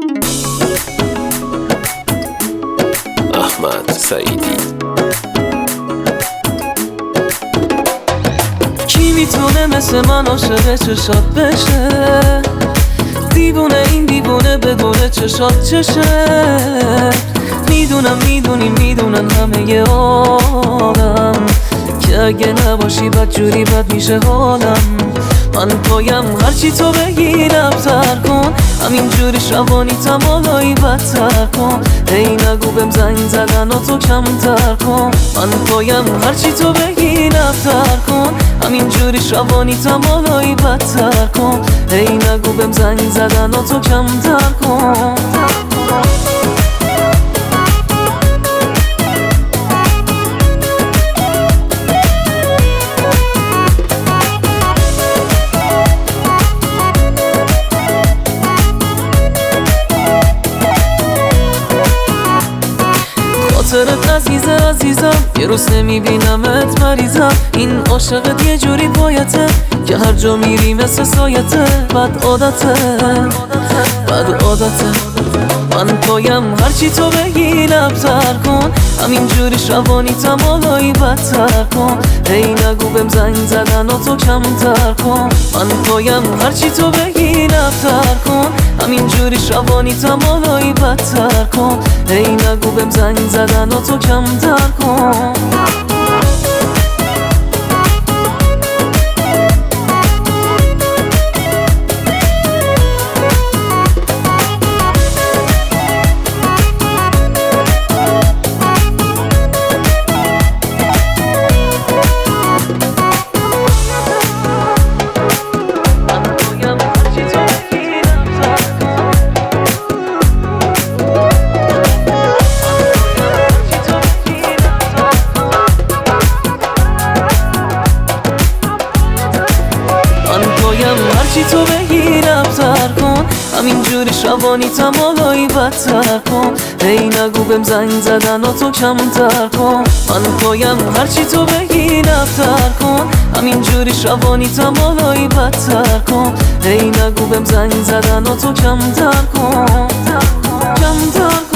احمد سعیدی. کی میتونه مثل من عاشق چشات بشه؟ دیوونه این دیوونه بدون چشات چشه. میدونم میدونن همه آدم که اگه نباشی بد جوری بد میشه حالم. من پایم هرچی تو بگی رفتر کن، همینجوری شبانی تمالایی بدتر کن. ای نگو بهم زنگ زدن و تو کمتر کن. من پایم هرچی تو بگی رفتر کن، همینجوری شبانی تمالایی بدتر کن. ای نگو بهم زنگ زدن و تو کمتر کن. خاطرت عزیزم، یه روز نمیبینمت مریضم. این عاشقت یه جوری پایته که هر جا میری مثل سایته. بد عادته من پایم هرچی تو بگی لبتر کن، همینجوری شبانی تمالایی بدتر کن. ای نگو بهم زنگ زدن و تو کمتر کن. من پایم هرچی تو بگی لبتر کن، همینجوری شبانی تمالایی بدتر کن. ای نگو بهم زنگ زدن و تو کمتر کن. هرچی تو بگی رفتر کن، همینجوری شبانی تمالایی بدتر کن. ای نگو بهم زنگ زدن و تو کمتر کن. من پایم هرچی تو بگی رفتر کن، همینجوری شبانی تمالایی بدتر کن. ای نگو بهم زنگ زدن و تو کمتر کن.